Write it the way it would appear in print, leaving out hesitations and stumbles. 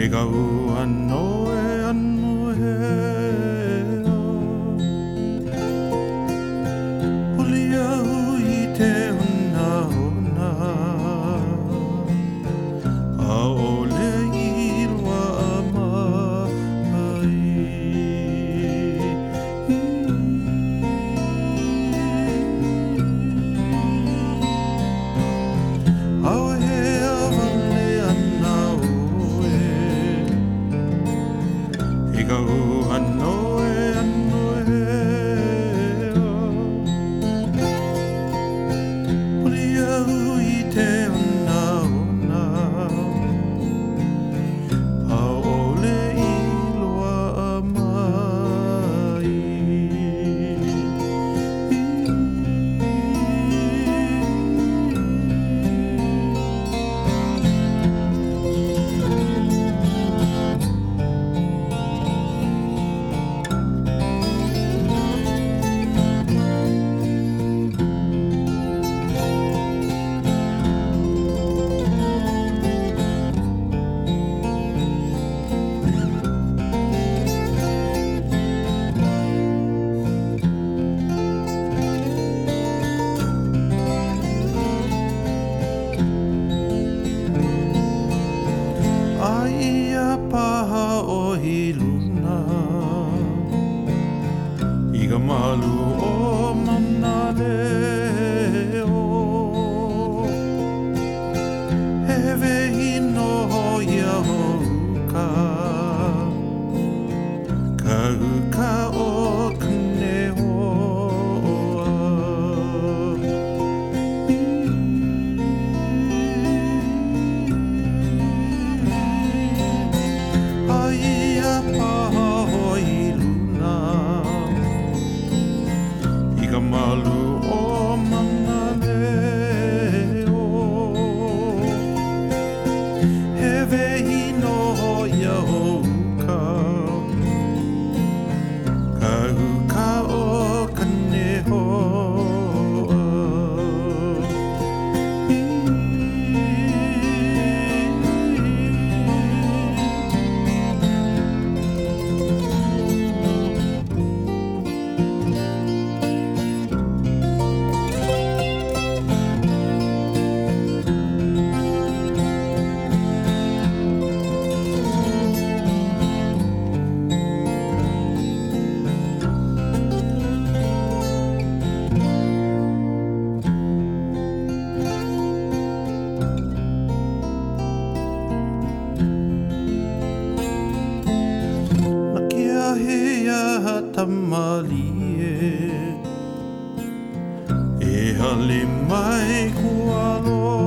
E ka ano e anu he Huli au I te hona hona A ole I loa a mai Au he awale ana oe I ka ano e anu he Huli au I te hona hona A ole I loa a mai Ia paha o hiluna I ka malu o mana leo He vehi no ia hoka Ka uka o kane hoa Ia paha hoi luna I ka malu o mana leo He vehi no ia hoka Ka uka o kane hoa Tamali e hali mai kua loa